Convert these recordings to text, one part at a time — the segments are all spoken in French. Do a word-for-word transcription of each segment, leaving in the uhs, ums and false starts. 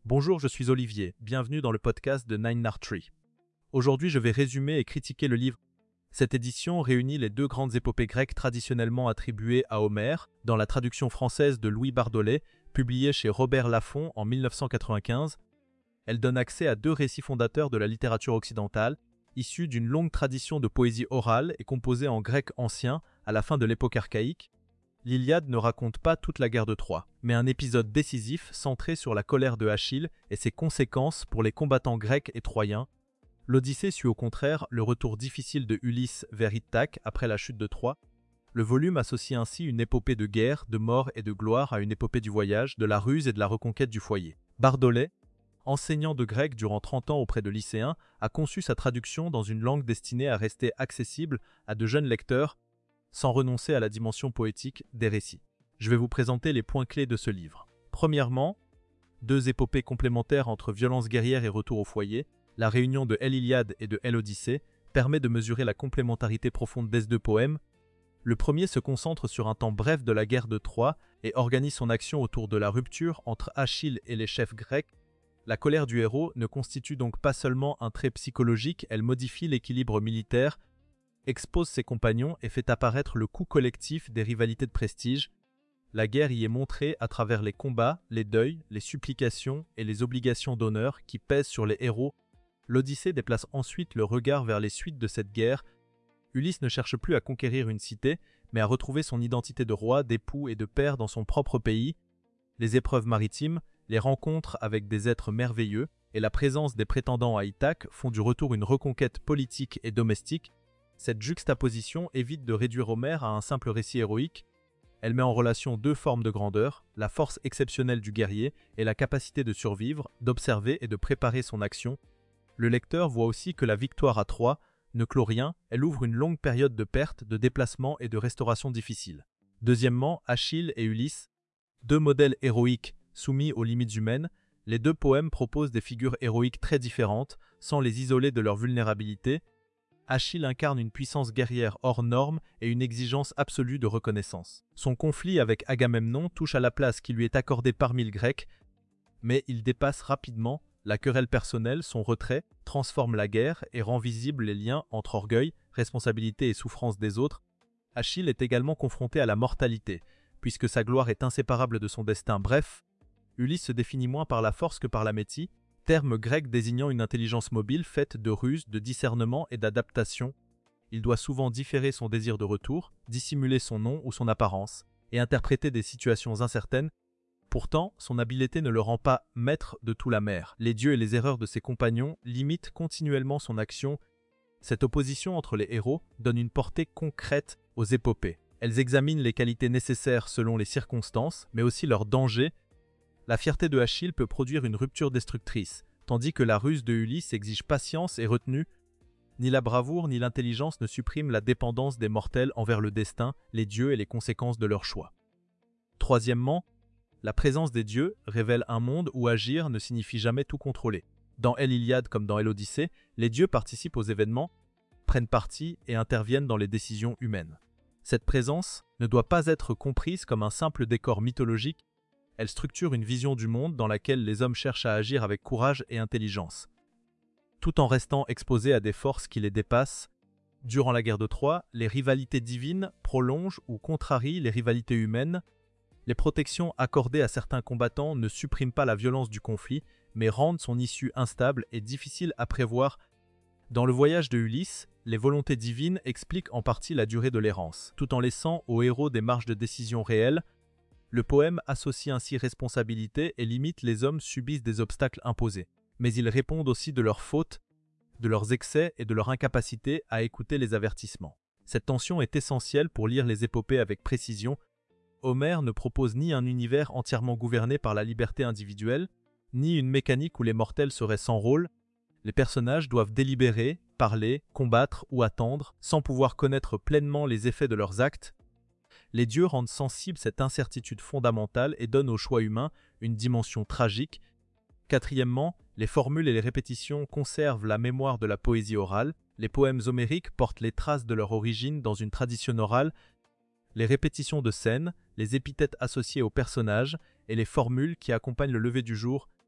Bonjour, je suis Olivier, bienvenue dans le podcast de Nine Art Tree. Aujourd'hui, je vais résumer et critiquer le livre. Cette édition réunit les deux grandes épopées grecques traditionnellement attribuées à Homère, dans la traduction française de Louis Bardolet, publiée chez Robert Laffont en mille neuf cent quatre-vingt-quinze. Elle donne accès à deux récits fondateurs de la littérature occidentale, issus d'une longue tradition de poésie orale et composée en grec ancien à la fin de l'époque archaïque. L'Iliade ne raconte pas toute la guerre de Troie, mais un épisode décisif centré sur la colère de Achille et ses conséquences pour les combattants grecs et troyens. L'Odyssée suit au contraire le retour difficile de Ulysse vers Ithaque après la chute de Troie. Le volume associe ainsi une épopée de guerre, de mort et de gloire à une épopée du voyage, de la ruse et de la reconquête du foyer. Bardolet, enseignant de grec durant trente ans auprès de lycéens, a conçu sa traduction dans une langue destinée à rester accessible à de jeunes lecteurs, sans renoncer à la dimension poétique des récits. Je vais vous présenter les points clés de ce livre. Premièrement, deux épopées complémentaires entre violence guerrière et retour au foyer, la réunion de l'Iliade et de l'Odyssée permet de mesurer la complémentarité profonde des deux poèmes. Le premier se concentre sur un temps bref de la guerre de Troie et organise son action autour de la rupture entre Achille et les chefs grecs. La colère du héros ne constitue donc pas seulement un trait psychologique, elle modifie l'équilibre militaire, expose ses compagnons et fait apparaître le coût collectif des rivalités de prestige. La guerre y est montrée à travers les combats, les deuils, les supplications et les obligations d'honneur qui pèsent sur les héros. L'Odyssée déplace ensuite le regard vers les suites de cette guerre. Ulysse ne cherche plus à conquérir une cité, mais à retrouver son identité de roi, d'époux et de père dans son propre pays. Les épreuves maritimes, les rencontres avec des êtres merveilleux et la présence des prétendants à Ithaque font du retour une reconquête politique et domestique. Cette juxtaposition évite de réduire Homère à un simple récit héroïque. Elle met en relation deux formes de grandeur, la force exceptionnelle du guerrier et la capacité de survivre, d'observer et de préparer son action. Le lecteur voit aussi que la victoire à Troie ne clôt rien, elle ouvre une longue période de pertes, de déplacements et de restauration difficiles. Deuxièmement, Achille et Ulysse, deux modèles héroïques soumis aux limites humaines, les deux poèmes proposent des figures héroïques très différentes, sans les isoler de leur vulnérabilité. Achille incarne une puissance guerrière hors norme et une exigence absolue de reconnaissance. Son conflit avec Agamemnon touche à la place qui lui est accordée parmi les Grecs, mais il dépasse rapidement la querelle personnelle, son retrait transforme la guerre et rend visibles les liens entre orgueil, responsabilité et souffrance des autres. Achille est également confronté à la mortalité, puisque sa gloire est inséparable de son destin. Bref, Ulysse se définit moins par la force que par la métie, terme grec désignant une intelligence mobile faite de ruse, de discernement et d'adaptation. Il doit souvent différer son désir de retour, dissimuler son nom ou son apparence, et interpréter des situations incertaines. Pourtant, son habileté ne le rend pas maître de tout la mer. Les dieux et les erreurs de ses compagnons limitent continuellement son action. Cette opposition entre les héros donne une portée concrète aux épopées. Elles examinent les qualités nécessaires selon les circonstances, mais aussi leurs dangers. La fierté de Achille peut produire une rupture destructrice, tandis que la ruse de Ulysse exige patience et retenue. Ni la bravoure ni l'intelligence ne suppriment la dépendance des mortels envers le destin, les dieux et les conséquences de leurs choix. Troisièmement, la présence des dieux révèle un monde où agir ne signifie jamais tout contrôler. Dans l'Iliade comme dans l'Odyssée, les dieux participent aux événements, prennent parti et interviennent dans les décisions humaines. Cette présence ne doit pas être comprise comme un simple décor mythologique. Elle structure une vision du monde dans laquelle les hommes cherchent à agir avec courage et intelligence, tout en restant exposés à des forces qui les dépassent. Durant la guerre de Troie, les rivalités divines prolongent ou contrarient les rivalités humaines. Les protections accordées à certains combattants ne suppriment pas la violence du conflit, mais rendent son issue instable et difficile à prévoir. Dans le voyage de Ulysse, les volontés divines expliquent en partie la durée de l'errance, tout en laissant aux héros des marges de décision réelles. Le poème associe ainsi responsabilité et limite les hommes subissent des obstacles imposés. Mais ils répondent aussi de leurs fautes, de leurs excès et de leur incapacité à écouter les avertissements. Cette tension est essentielle pour lire les épopées avec précision. Homère ne propose ni un univers entièrement gouverné par la liberté individuelle, ni une mécanique où les mortels seraient sans rôle. Les personnages doivent délibérer, parler, combattre ou attendre, sans pouvoir connaître pleinement les effets de leurs actes. Les dieux rendent sensible cette incertitude fondamentale et donnent au choix humain une dimension tragique. Quatrièmement, les formules et les répétitions conservent la mémoire de la poésie orale. Les poèmes homériques portent les traces de leur origine dans une tradition orale. Les répétitions de scènes, les épithètes associées aux personnages et les formules qui accompagnent le lever du jour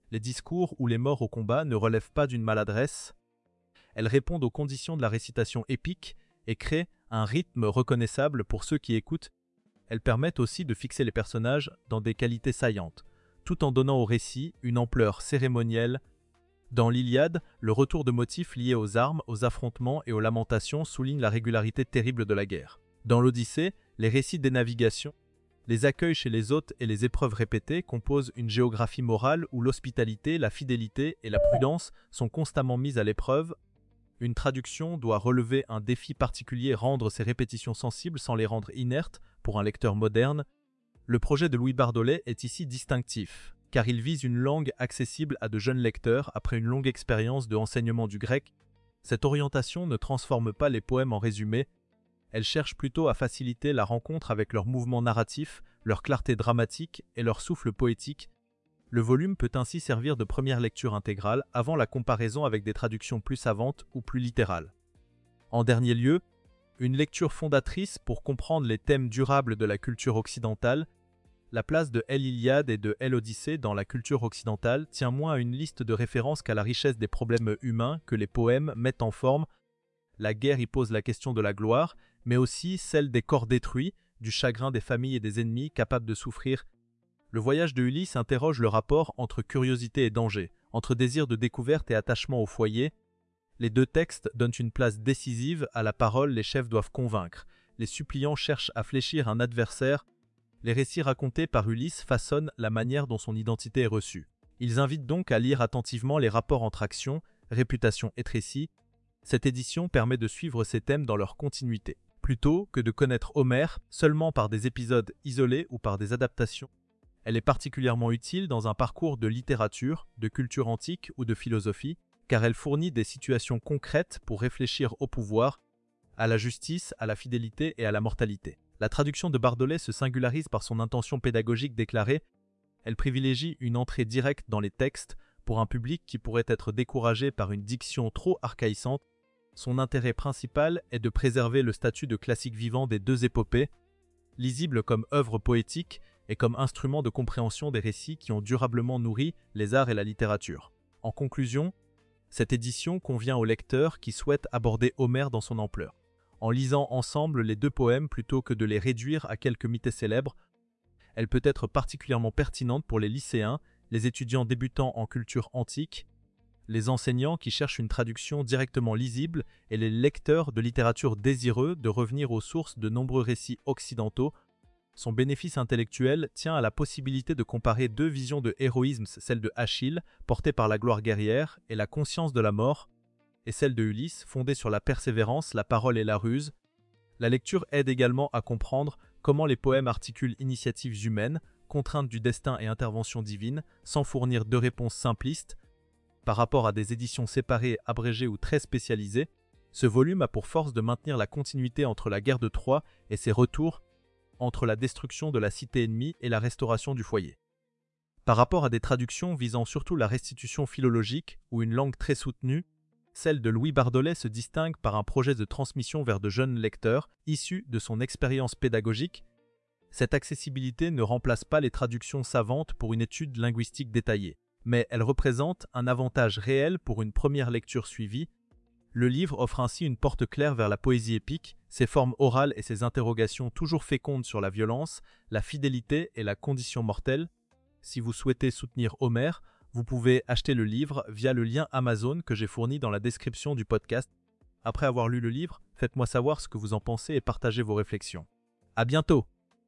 Les discours ou les morts au combat ne relèvent pas d'une maladresse. Elles répondent aux conditions de la récitation épique et créent un rythme reconnaissable pour ceux qui écoutent. Elles permettent aussi de fixer les personnages dans des qualités saillantes, tout en donnant au récit une ampleur cérémonielle. Dans l'Iliade, le retour de motifs liés aux armes, aux affrontements et aux lamentations souligne la régularité terrible de la guerre. Dans l'Odyssée, les récits des navigations, les accueils chez les hôtes et les épreuves répétées composent une géographie morale où l'hospitalité, la fidélité et la prudence sont constamment mises à l'épreuve. Une traduction doit relever un défi particulier, rendre ces répétitions sensibles sans les rendre inertes pour un lecteur moderne. Le projet de Louis Bardolet est ici distinctif, car il vise une langue accessible à de jeunes lecteurs après une longue expérience de enseignement du grec. Cette orientation ne transforme pas les poèmes en résumé, elle cherche plutôt à faciliter la rencontre avec leur mouvement narratif, leur clarté dramatique et leur souffle poétique. Le volume peut ainsi servir de première lecture intégrale avant la comparaison avec des traductions plus savantes ou plus littérales. En dernier lieu, une lecture fondatrice pour comprendre les thèmes durables de la culture occidentale. La place de l'Iliade et de l'Odyssée dans la culture occidentale tient moins à une liste de références qu'à la richesse des problèmes humains que les poèmes mettent en forme. La guerre y pose la question de la gloire, mais aussi celle des corps détruits, du chagrin des familles et des ennemis capables de souffrir. Le voyage de Ulysse interroge le rapport entre curiosité et danger, entre désir de découverte et attachement au foyer. Les deux textes donnent une place décisive à la parole, les chefs doivent convaincre, les suppliants cherchent à fléchir un adversaire. Les récits racontés par Ulysse façonnent la manière dont son identité est reçue. Ils invitent donc à lire attentivement les rapports entre action, réputation et récit. Cette édition permet de suivre ces thèmes dans leur continuité, plutôt que de connaître Homère seulement par des épisodes isolés ou par des adaptations. Elle est particulièrement utile dans un parcours de littérature, de culture antique ou de philosophie, car elle fournit des situations concrètes pour réfléchir au pouvoir, à la justice, à la fidélité et à la mortalité. La traduction de Bardolet se singularise par son intention pédagogique déclarée. Elle privilégie une entrée directe dans les textes pour un public qui pourrait être découragé par une diction trop archaïsante. Son intérêt principal est de préserver le statut de classique vivant des deux épopées, lisible comme œuvre poétique et comme instrument de compréhension des récits qui ont durablement nourri les arts et la littérature. En conclusion, cette édition convient aux lecteurs qui souhaitent aborder Homère dans son ampleur. En lisant ensemble les deux poèmes plutôt que de les réduire à quelques mythes célèbres, elle peut être particulièrement pertinente pour les lycéens, les étudiants débutants en culture antique, les enseignants qui cherchent une traduction directement lisible et les lecteurs de littérature désireux de revenir aux sources de nombreux récits occidentaux. Son bénéfice intellectuel tient à la possibilité de comparer deux visions de héroïsme, celle de Achille, portée par la gloire guerrière et la conscience de la mort, et celle de Ulysse, fondée sur la persévérance, la parole et la ruse. La lecture aide également à comprendre comment les poèmes articulent initiatives humaines, contraintes du destin et intervention divine, sans fournir de réponses simplistes. Par rapport à des éditions séparées, abrégées ou très spécialisées, ce volume a pour force de maintenir la continuité entre la guerre de Troie et ses retours, entre la destruction de la cité ennemie et la restauration du foyer. Par rapport à des traductions visant surtout la restitution philologique ou une langue très soutenue, celle de Louis Bardolet se distingue par un projet de transmission vers de jeunes lecteurs issus de son expérience pédagogique. Cette accessibilité ne remplace pas les traductions savantes pour une étude linguistique détaillée, mais elle représente un avantage réel pour une première lecture suivie. Le livre offre ainsi une porte claire vers la poésie épique, ses formes orales et ses interrogations toujours fécondes sur la violence, la fidélité et la condition mortelle. Si vous souhaitez soutenir Homère, vous pouvez acheter le livre via le lien Amazon que j'ai fourni dans la description du podcast. Après avoir lu le livre, faites-moi savoir ce que vous en pensez et partagez vos réflexions. À bientôt!